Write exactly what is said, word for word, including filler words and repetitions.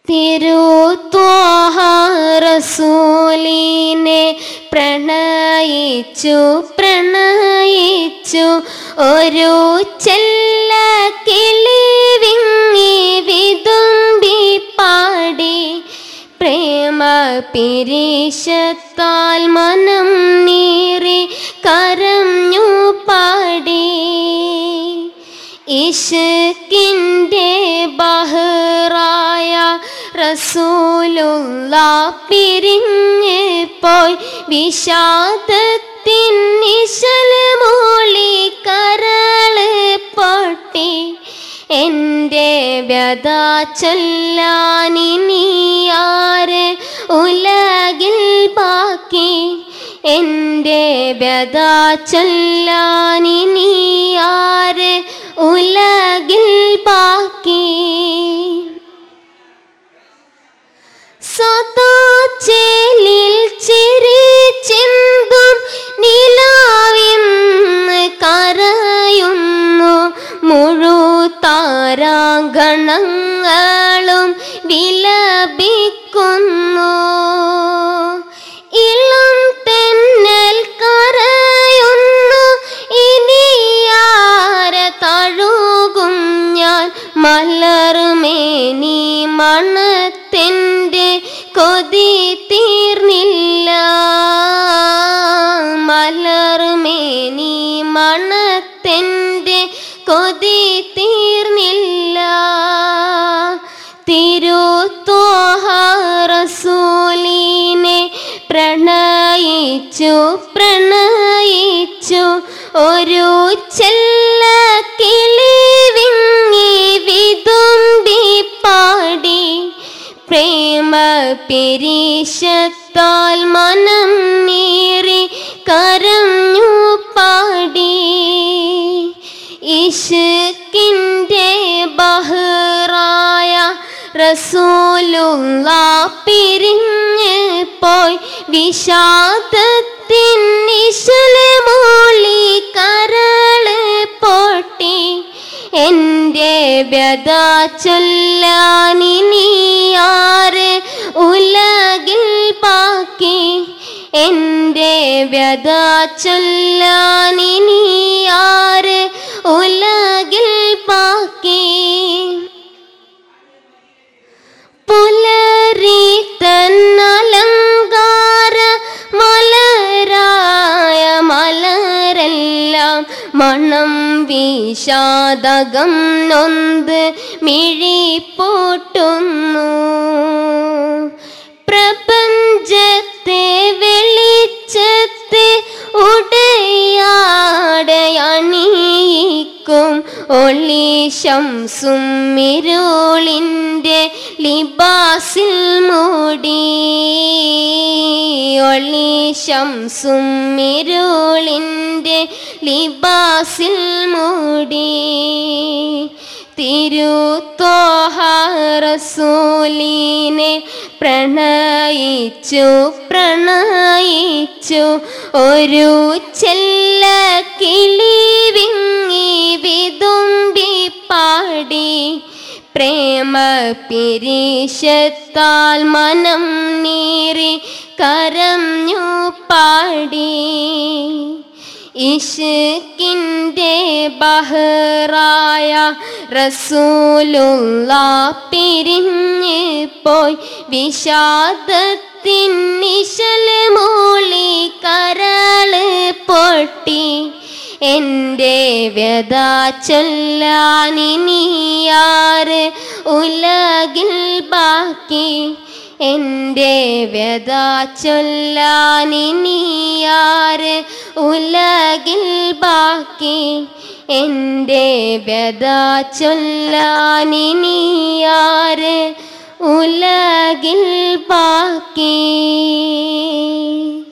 തിരുത്വാഹ റസൂലിനെ പ്രണയിച്ചു പ്രണയിച്ചു ഒരു ചെല്ല കിളി വിങ്ങി വിതുമ്പി പാടി പ്രേമ പിരീശത്താൽ മനം നീറി കരഞ്ഞു പാടി ഇശ്കിൻ്റെ ബഹറായ റസൂലുള്ളാഹ് പിരിഞ്ഞ് പോയി വിഷാദത്തിൻ നിശൽ മൂളി കരള് പൊട്ടി എൻ്റെ വ്യഥ ചൊല്ലാനിനിയാര് ഉലകിൽ ബാക്കി എൻ്റെ വ്യഥ ചൊല്ലാനിനിയാര് ഉലകിൽ ബാക്കി സദാ ചേലിൽ ചിരി ചിന്തും നിലാവിന്ന് കരയുന്നു മുഴുതാരാഗണങ്ങളും വിലപിക്കുന്നു ഇളം തെന്നൽ കരയുന്നു ഇനിയാരെ തഴുകും ഞാൻ മലർമേനി മണത്തിൻ്റെ കൊതി തീർന്നില്ല മലർമേനി മണത്തിൻ്റെ കൊതി തീർന്നില്ല തിരുത്വാഹ റസൂലിനെ പ്രണയിച്ചു പ്രണയിച്ചു ഒരു ചെല്ല കിളി വിങ്ങി വിതുമ്പി പാടി പ്രേമ പിരീശത്താൽ മനം നീറി കരഞ്ഞു പാടി ഇശ്കിൻ്റെ ബഹറായ റസൂലുള്ളാഹ് പിരിഞ്ഞ് പോയി വിഷാദത്തിൻ നിശൽ മൂളി കരള് പൊട്ടി എൻ്റെ വ്യഥ ചൊല്ലാനിനിയാര് ഉലകിൽ ബാക്കി എൻ്റെ വ്യഥ ചൊല്ലാനിനിയാര് ഉലകിൽ ബാക്കി പുലരി തന്നലങ്കാര മലരായ മലരെല്ലാം മണം വിഷാദകം നൊന്ത് മിഴി പൂട്ടുന്നു പ്രപഞ്ചത്തെ വെളിച്ചത്തെ ഉടയാടയണിയിക്കും ഒളി ശംസും ഇരുളിൻ്റെ ലിബാസിൽ മൂടി ഒളി ശംസും ഇരുളിൻ്റെ ലിബാസിൽ മൂടി തിരുത്വാഹ റസൂലിനെ പ്രണയിച്ചു പ്രണയിച്ചു ഒരു ചെല്ല കിളി വിങ്ങി വിതുമ്പി പാടി പ്രേമ പിരീശത്താൽ മനം നീറി കരഞ്ഞു പാടി ഇശ്കിൻ്റെ ബഹറായ റസൂലുള്ളാഹ് പിരിഞ്ഞ് പോയി വിഷാദത്തിൻ നിശൽ മൂളി കരള് പൊട്ടി എൻ്റെ വ്യഥ ചൊല്ലാനിനിയാര് ഉലകിൽ ബാക്കി എൻ്റെ വ്യഥ ചൊല്ലാനിനിയാര് ഉലകിൽ ബാക്കി എൻ്റെ വ്യഥ ചൊല്ലാനിനിയാര് ഉലകിൽ ബാക്കി.